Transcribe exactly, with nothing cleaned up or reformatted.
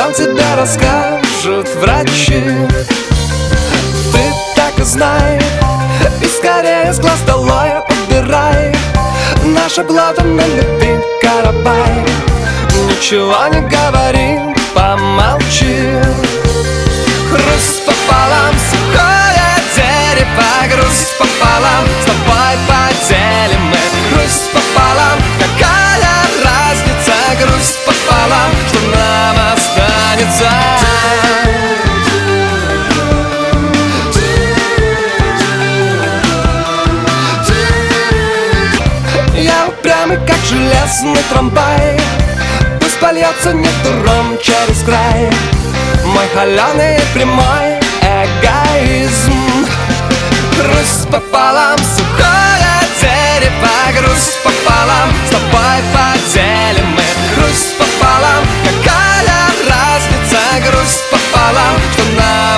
Там тебе расскажут врачи. Ты так и знай, и скорее с глаз долой убирай наше блато на любви карабай. Ничего не говори, помолчи. Хруст пополам, сухое дерево, грусть пополам, с тобой поделим мы. Грусть пополам, какая разница, грусть пополам, что нам останется. Я упрямый, как железный трамвай, пусть польется нектаром через край мой холеный и прямой эгоизм. Грусть пополам, сухое дерево, грусть пополам, с тобой поделим мы. Грусть пополам, какая разница, грусть пополам, что нам